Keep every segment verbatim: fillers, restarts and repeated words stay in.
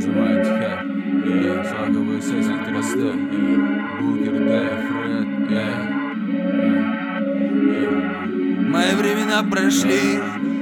называем тихо. Yeah, флаговые сессии трясты. Букер, Дэй, Фред, yeah. Мои времена прошли,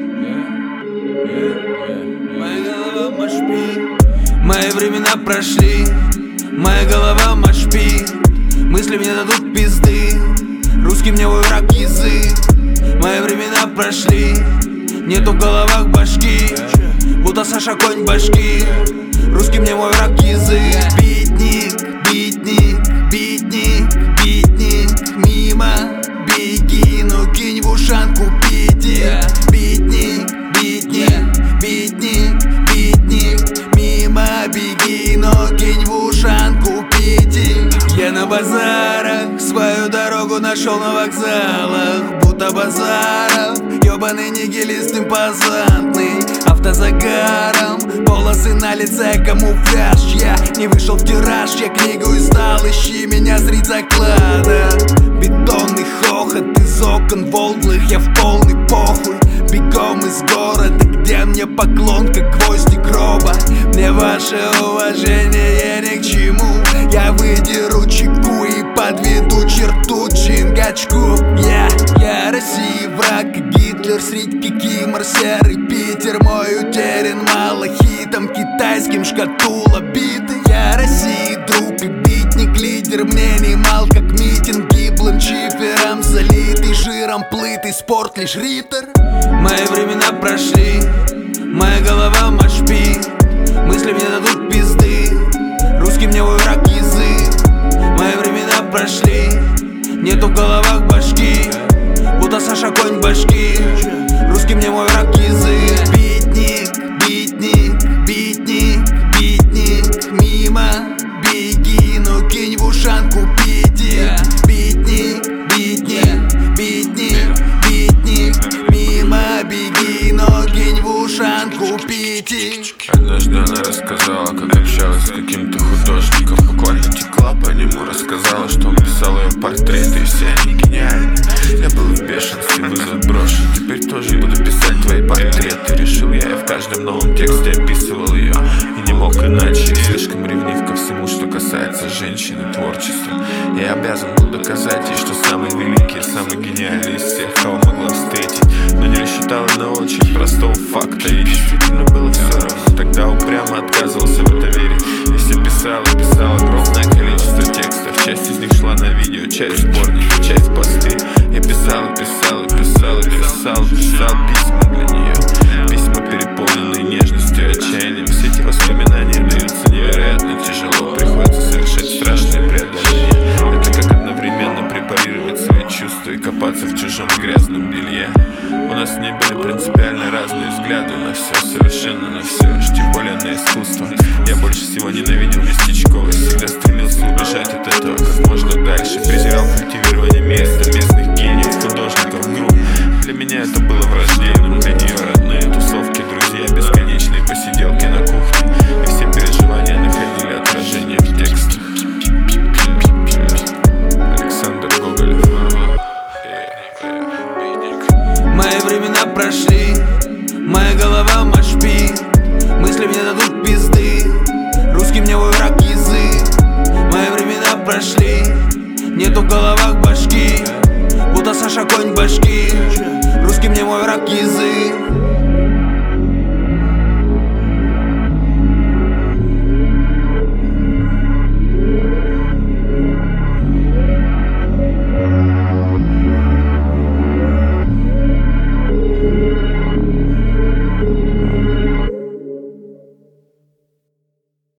моя голова машпи. Мои времена прошли, моя голова машпи. Мысли мне дадут пизды, русский мне мой враг язык. Мои времена прошли, нету в головах башки, будто Саша конь башки. Русский мне мой враг язык. Битник, битник, битник, битник, мимо беги, ну кинь в ушанку пити. Битник, битник, битник, битник, мимо беги, но кинь в ушанку пити. Я на базарах свою дорогу нашел на вокзалах, будто базаров, ёбаный нигилист импозантный. Автозагаром, полосы на лице, камуфляж. Я не вышел в тираж, я книгу издал, ищи меня, зрить заклада. Бетонный хохот из окон волглых, я в полный похуй. Бегом из города, где мне поклон, как гвозди гроба. Мне ваше уважение ни к чему, я выдеру чеку и подведу черту Чингачку. Я, я России враг, как Гитлер, средь кикимор, серый Питер. Мой утерян малахитом китайским, шкатула биты. Я России друг и битник, лидер, мне не мал, как митинг гиблым чифером залитый, жиром плытый, спорт лишь ритер. Мои времена прошли, моя голова машпи. Мысли мне дадут пизды, русский мне мой враг язык. Мои времена прошли, нету в головах башки, будто Саша конь башки. Русский мне мой враг язык. Битник, битник, битник, битник, мимо беги, ну кинь в ушанку пити. Битник, битник, битник, битник, мимо беги, но кинь в ушанку пити. Однажды она рассказала, как общалась с каким-то художником. Буквально текла по нему, рассказала, что он писал ее портреты, и все они гениальны. Я был в бешенстве, вызов брошен. Теперь тоже буду писать твои портреты. Решил я, я в каждом новом тексте описывал ее, и не мог иначе. Слишком ревнив ко всему, что касается женщины, творчества. Я обязан был доказать ей, что самый великий, самый гениальный из всех, кого могла встретить. Но не рассчитал на очень простого факта, и действительно было все равно. Тогда упрямо отказывался в это верить. И все писал и писал огромное количество текстов. Часть из них шла на видео, часть сборники, часть посты. Я писал и писал и писал и писал, писал письма для нее. Письма, переполненные нежностью и отчаянием. Все эти воспоминания даются невероятно тяжело. Приходится совершать страшные преодоления. Это как одновременно препарировать свои чувства и копаться в чужом грязном белье. У нас не были принципиально разные взгляды на все, совершенно на все, аж тем более на искусство. Я больше всего ненавидел местечковость, всегда стремился убежать от этого как можно дальше. Презирал культивирование места, местных гениев, художников, групп. Для меня это было враждебным, для нее родные тусовки, друзья.